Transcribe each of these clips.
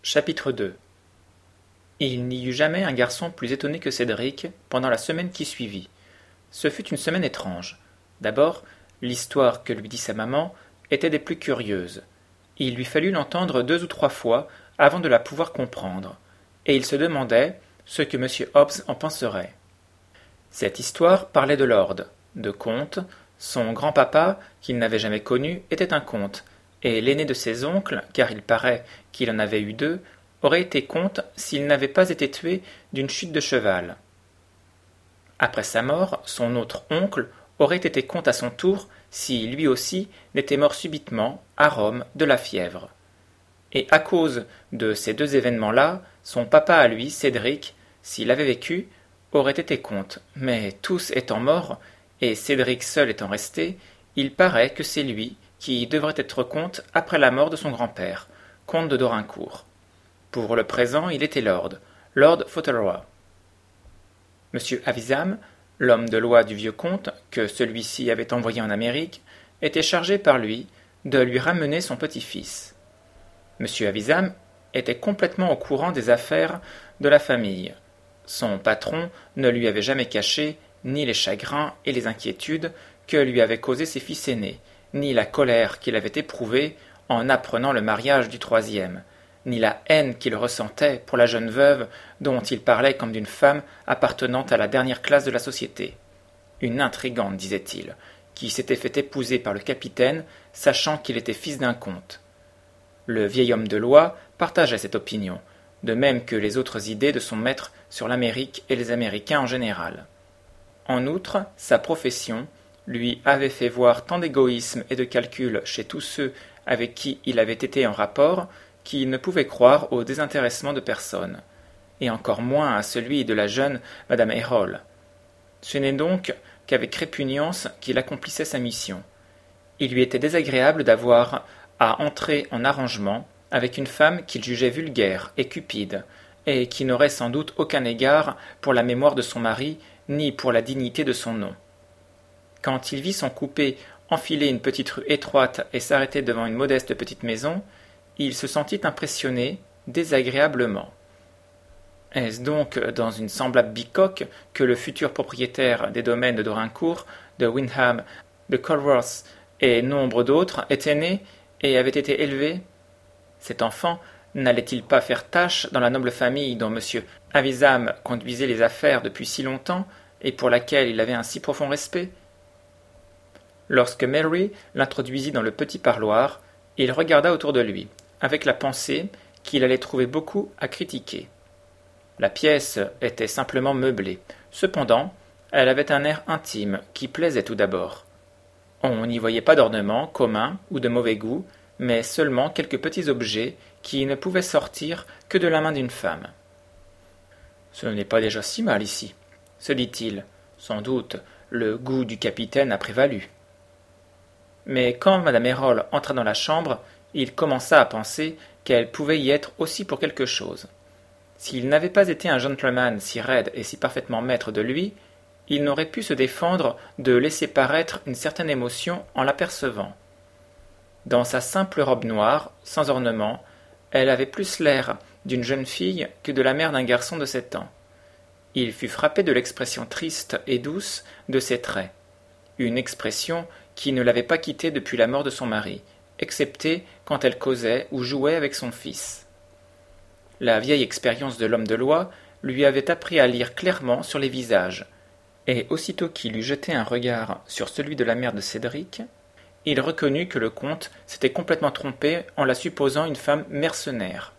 Chapitre 2. Il n'y eut jamais un garçon plus étonné que Cédric pendant la semaine qui suivit. Ce fut une semaine étrange. D'abord, l'histoire que lui dit sa maman était des plus curieuses. Il lui fallut l'entendre 2 ou 3 fois avant de la pouvoir comprendre, et il se demandait ce que M. Hobbs en penserait. Cette histoire parlait de lord, de comte. Son grand-papa, qu'il n'avait jamais connu, était un comte, et l'aîné de ses oncles, car il paraît qu'il en avait eu 2, aurait été comte s'il n'avait pas été tué d'une chute de cheval. Après sa mort, son autre oncle aurait été comte à son tour si lui aussi n'était mort subitement, à Rome, de la fièvre. Et à cause de ces 2 événements-là, son papa à lui, Cédric, s'il avait vécu, aurait été comte, mais tous étant morts, et Cédric seul étant resté, il paraît que c'est lui qui devrait être comte après la mort de son grand-père, comte de Dorincourt. Pour le présent, il était Lord Fauntleroy. M. Havisham, l'homme de loi du vieux comte, que celui-ci avait envoyé en Amérique, était chargé par lui de lui ramener son petit-fils. M. Havisham était complètement au courant des affaires de la famille. Son patron ne lui avait jamais caché ni les chagrins et les inquiétudes que lui avaient causés ses fils aînés, ni la colère qu'il avait éprouvée en apprenant le mariage du 3e, ni la haine qu'il ressentait pour la jeune veuve dont il parlait comme d'une femme appartenant à la dernière classe de la société. Une intrigante, disait-il, qui s'était fait épouser par le capitaine, sachant qu'il était fils d'un comte. Le vieil homme de loi partageait cette opinion, de même que les autres idées de son maître sur l'Amérique et les Américains en général. En outre, sa profession lui avait fait voir tant d'égoïsme et de calcul chez tous ceux avec qui il avait été en rapport, qu'il ne pouvait croire au désintéressement de personne, et encore moins à celui de la jeune madame Errol. Ce n'est donc qu'avec répugnance qu'il accomplissait sa mission. Il lui était désagréable d'avoir à entrer en arrangement avec une femme qu'il jugeait vulgaire et cupide, et qui n'aurait sans doute aucun égard pour la mémoire de son mari, ni pour la dignité de son nom. Quand il vit son coupé enfiler une petite rue étroite et s'arrêter devant une modeste petite maison, il se sentit impressionné désagréablement. Est-ce donc dans une semblable bicoque que le futur propriétaire des domaines de Dorincourt, de Windham, de Colworth et nombre d'autres était né et avait été élevé? Cet enfant n'allait-il pas faire tache dans la noble famille dont M. Havisham conduisait les affaires depuis si longtemps et pour laquelle il avait un si profond respect? Lorsque Mary l'introduisit dans le petit parloir, il regarda autour de lui, avec la pensée qu'il allait trouver beaucoup à critiquer. La pièce était simplement meublée. Cependant, elle avait un air intime qui plaisait tout d'abord. On n'y voyait pas d'ornements communs ou de mauvais goût, mais seulement quelques petits objets qui ne pouvaient sortir que de la main d'une femme. « Ce n'est pas déjà si mal ici, » se dit-il. Sans doute, le goût du capitaine a prévalu. Mais quand Mme Errol entra dans la chambre, il commença à penser qu'elle pouvait y être aussi pour quelque chose. S'il n'avait pas été un gentleman si raide et si parfaitement maître de lui, il n'aurait pu se défendre de laisser paraître une certaine émotion en l'apercevant. Dans sa simple robe noire, sans ornement, elle avait plus l'air d'une jeune fille que de la mère d'un garçon de 7 ans. Il fut frappé de l'expression triste et douce de ses traits, une expression qui ne l'avait pas quittée depuis la mort de son mari, excepté quand elle causait ou jouait avec son fils. La vieille expérience de l'homme de loi lui avait appris à lire clairement sur les visages, et aussitôt qu'il eut jeté un regard sur celui de la mère de Cédric, il reconnut que le comte s'était complètement trompé en la supposant une femme mercenaire.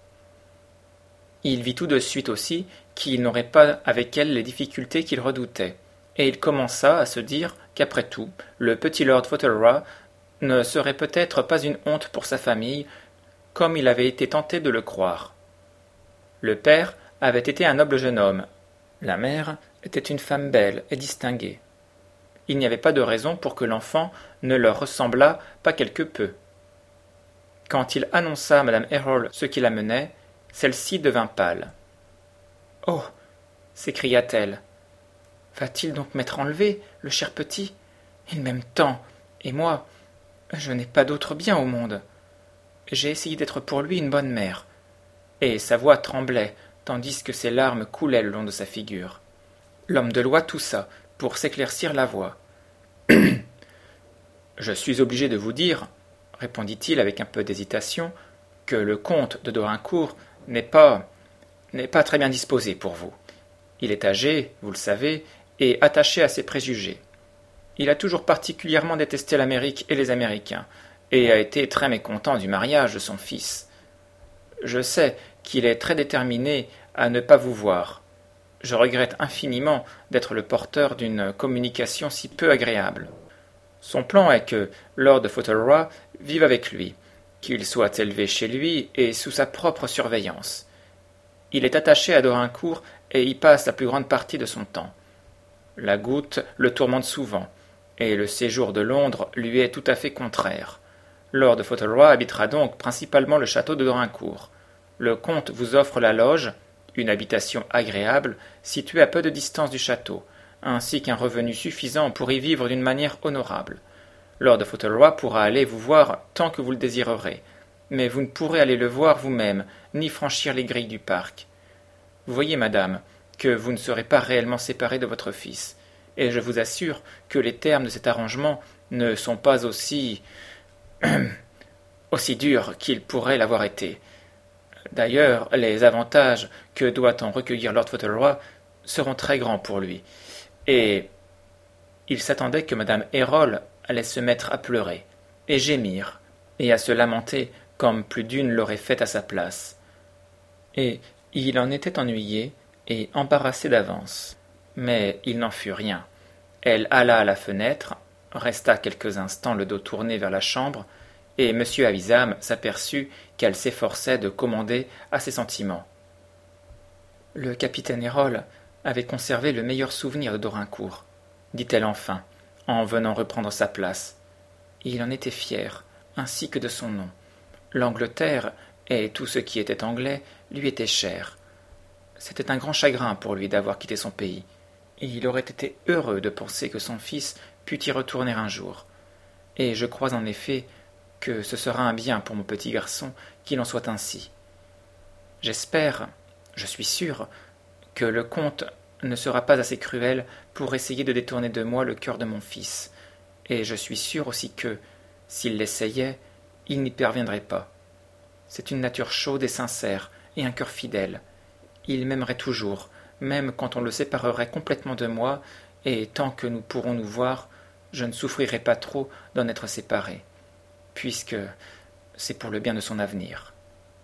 Il vit tout de suite aussi qu'il n'aurait pas avec elle les difficultés qu'il redoutait, et il commença à se dire qu'après tout, le petit lord Fauntleroy ne serait peut-être pas une honte pour sa famille, comme il avait été tenté de le croire. Le père avait été un noble jeune homme, la mère était une femme belle et distinguée. Il n'y avait pas de raison pour que l'enfant ne leur ressemblât pas quelque peu. Quand il annonça à Mme Errol ce qui l'amenait, celle-ci devint pâle. « Oh !» s'écria-t-elle. « Va-t-il donc m'être enlevé, le cher petit? Il m'aime tant, et moi, je n'ai pas d'autre bien au monde. J'ai essayé d'être pour lui une bonne mère. et sa voix tremblait, tandis que ses larmes coulaient le long de sa figure. L'homme de loi toussa, pour s'éclaircir la voix. « Je suis obligé de vous dire, répondit-il avec un peu d'hésitation, que le comte de Dorincourt n'est pas très bien disposé pour vous. Il est âgé, vous le savez, et attaché à ses préjugés. Il a toujours particulièrement détesté l'Amérique et les Américains, et a été très mécontent du mariage de son fils. Je sais qu'il est très déterminé à ne pas vous voir. Je regrette infiniment d'être le porteur d'une communication si peu agréable. Son plan est que Lord Fauntleroy vive avec lui, qu'il soit élevé chez lui et sous sa propre surveillance. Il est attaché à Dorincourt et y passe la plus grande partie de son temps. La goutte le tourmente souvent, et le séjour de Londres lui est tout à fait contraire. Lord Fauntleroy habitera donc principalement le château de Dorincourt. Le comte vous offre la loge, une habitation agréable, située à peu de distance du château, ainsi qu'un revenu suffisant pour y vivre d'une manière honorable. Lord Fauntleroy pourra aller vous voir tant que vous le désirerez, mais vous ne pourrez aller le voir vous-même, ni franchir les grilles du parc. Vous voyez, madame, que vous ne serez pas réellement séparée de votre fils, et je vous assure que les termes de cet arrangement ne sont pas aussi durs qu'ils pourraient l'avoir été. D'ailleurs, les avantages que doit en recueillir Lord Fauntleroy seront très grands pour lui, et il s'attendait que madame Errol allait se mettre à pleurer, et gémir, et à se lamenter comme plus d'une l'aurait fait à sa place. Et il en était ennuyé et embarrassé d'avance. Mais il n'en fut rien. Elle alla à la fenêtre, resta quelques instants le dos tourné vers la chambre, et M. Havisham s'aperçut qu'elle s'efforçait de commander à ses sentiments. Le capitaine Errol avait conservé le meilleur souvenir de Dorincourt, dit-elle enfin, en venant reprendre sa place. Il en était fier, ainsi que de son nom. L'Angleterre et tout ce qui était anglais lui était cher. C'était un grand chagrin pour lui d'avoir quitté son pays. Et il aurait été heureux de penser que son fils pût y retourner un jour. Et je crois en effet que ce sera un bien pour mon petit garçon qu'il en soit ainsi. J'espère, je suis sûr, que le comte ne sera pas assez cruel pour essayer de détourner de moi le cœur de mon fils, et je suis sûr aussi que, s'il l'essayait, il n'y parviendrait pas. C'est une nature chaude et sincère, et un cœur fidèle. Il m'aimerait toujours, même quand on le séparerait complètement de moi, et tant que nous pourrons nous voir, je ne souffrirai pas trop d'en être séparé, puisque c'est pour le bien de son avenir.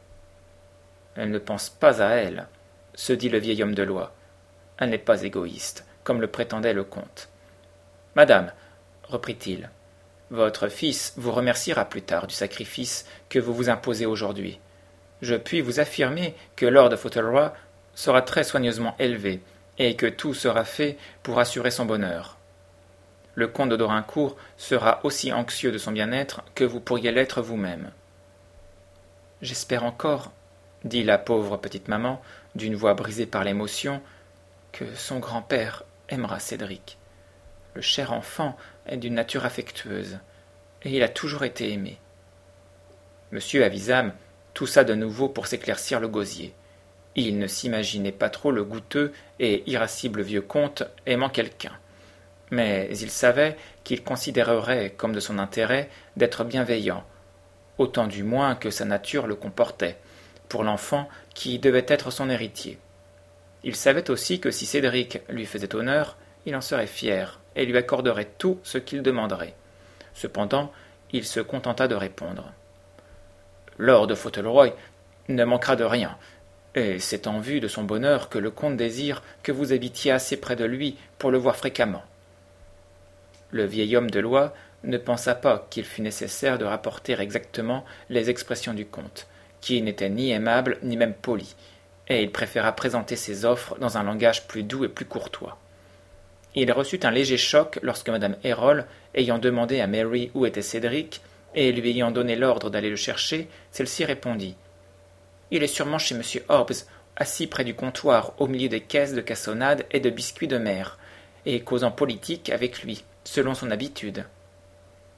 Elle ne pense pas à elle, se dit le vieil homme de loi. Elle n'est pas égoïste, comme le prétendait le comte. Madame, reprit-il, votre fils vous remerciera plus tard du sacrifice que vous vous imposez aujourd'hui. Je puis vous affirmer que Lord Fauntleroy sera très soigneusement élevé, et que tout sera fait pour assurer son bonheur. Le comte de Dorincourt sera aussi anxieux de son bien-être que vous pourriez l'être vous-même. J'espère encore, dit la pauvre petite maman, d'une voix brisée par l'émotion, que son grand-père aimera Cédric. Le cher enfant est d'une nature affectueuse, et il a toujours été aimé. Monsieur Havisham toussa de nouveau pour s'éclaircir le gosier. Il ne s'imaginait pas trop le goûteux et irascible vieux comte aimant quelqu'un. Mais il savait qu'il considérerait comme de son intérêt d'être bienveillant, autant du moins que sa nature le comportait, pour l'enfant qui devait être son héritier. Il savait aussi que si Cédric lui faisait honneur, il en serait fier et lui accorderait tout ce qu'il demanderait. Cependant, il se contenta de répondre. Lord Fauntleroy ne manquera de rien, et c'est en vue de son bonheur que le comte désire que vous habitiez assez près de lui pour le voir fréquemment. Le vieil homme de loi ne pensa pas qu'il fût nécessaire de rapporter exactement les expressions du comte, qui n'étaient ni aimables ni même polies, et il préféra présenter ses offres dans un langage plus doux et plus courtois. Il reçut un léger choc lorsque madame Errol, ayant demandé à Mary où était Cédric, et lui ayant donné l'ordre d'aller le chercher, celle-ci répondit « Il est sûrement chez monsieur Hobbs, assis près du comptoir, au milieu des caisses de cassonade et de biscuits de mer, et causant politique avec lui, selon son habitude. »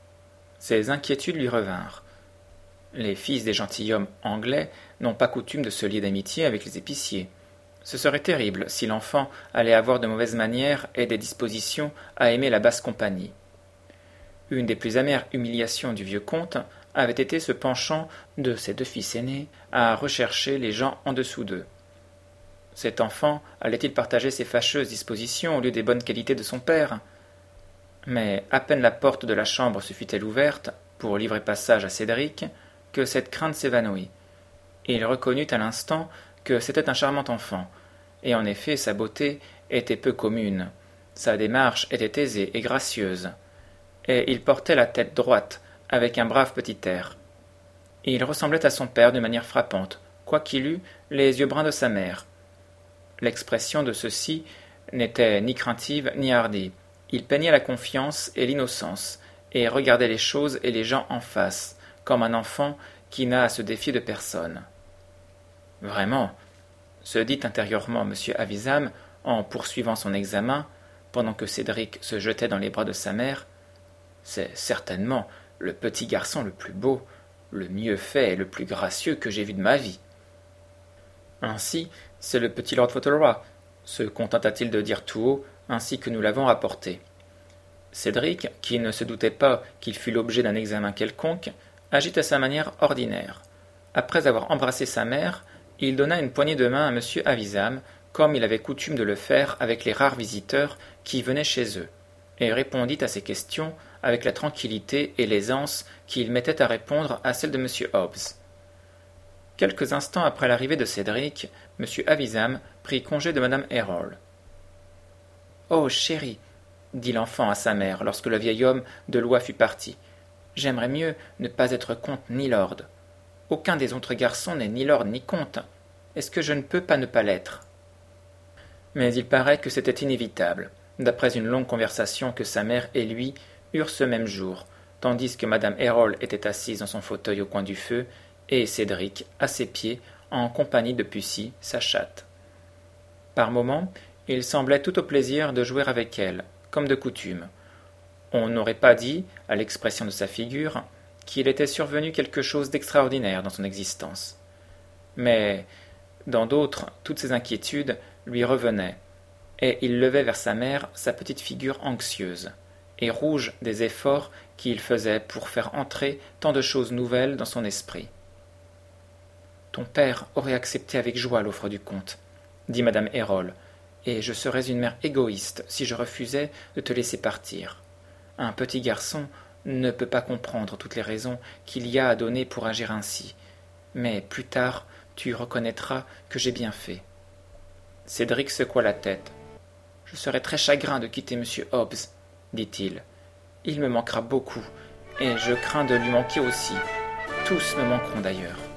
Ses inquiétudes lui revinrent. Les fils des gentilshommes anglais n'ont pas coutume de se lier d'amitié avec les épiciers. Ce serait terrible si l'enfant allait avoir de mauvaises manières et des dispositions à aimer la basse compagnie. Une des plus amères humiliations du vieux comte avait été ce penchant de ses deux fils aînés à rechercher les gens en dessous d'eux. Cet enfant allait-il partager ces fâcheuses dispositions au lieu des bonnes qualités de son père? Mais à peine la porte de la chambre se fut-elle ouverte pour livrer passage à Cédric, que cette crainte s'évanouit. Il reconnut à l'instant que c'était un charmant enfant, et en effet sa beauté était peu commune, sa démarche était aisée et gracieuse, et il portait la tête droite, avec un brave petit air. Il ressemblait à son père d'une manière frappante, quoiqu'il eût les yeux bruns de sa mère. L'expression de ceux-ci n'était ni craintive ni hardie. Il peignait la confiance et l'innocence, et regardait les choses et les gens en face, comme un enfant qui n'a à se défier de personne. Vraiment, se dit intérieurement M. Havisham en poursuivant son examen, pendant que Cédric se jetait dans les bras de sa mère, c'est certainement le petit garçon le plus beau, le mieux fait et le plus gracieux que j'ai vu de ma vie. Ainsi, c'est le petit Lord Fauntleroy, se contenta-t-il de dire tout haut, ainsi que nous l'avons rapporté. Cédric, qui ne se doutait pas qu'il fût l'objet d'un examen quelconque, agit à sa manière ordinaire. Après avoir embrassé sa mère, il donna une poignée de main à M. Havisham, comme il avait coutume de le faire avec les rares visiteurs qui venaient chez eux, et répondit à ses questions avec la tranquillité et l'aisance qu'il mettait à répondre à celles de M. Hobbs. Quelques instants après l'arrivée de Cédric, M. Havisham prit congé de Mme Errol. « Oh, chérie, dit l'enfant à sa mère lorsque le vieil homme de loi fut parti, j'aimerais mieux ne pas être comte ni lord. Aucun des autres garçons n'est ni lord ni comte. Est-ce que je ne peux pas ne pas l'être ?» Mais il paraît que c'était inévitable, d'après une longue conversation que sa mère et lui eurent ce même jour, tandis que Mme Errol était assise dans son fauteuil au coin du feu, et Cédric à ses pieds, en compagnie de Pussy, sa chatte. Par moments, il semblait tout au plaisir de jouer avec elle, comme de coutume. On n'aurait pas dit, à l'expression de sa figure, qu'il était survenu quelque chose d'extraordinaire dans son existence. Mais, dans d'autres, toutes ses inquiétudes lui revenaient, et il levait vers sa mère sa petite figure anxieuse, et rouge des efforts qu'il faisait pour faire entrer tant de choses nouvelles dans son esprit. « Ton père aurait accepté avec joie l'offre du comte, dit madame Errol, et je serais une mère égoïste si je refusais de te laisser partir. Un petit garçon ne peut pas comprendre toutes les raisons qu'il y a à donner pour agir ainsi, mais plus tard tu reconnaîtras que j'ai bien fait. » Cédric secoua la tête. « Je serais très chagrin de quitter M. Hobbs, dit-il. Il me manquera beaucoup, et je crains de lui manquer aussi. Tous me manqueront d'ailleurs.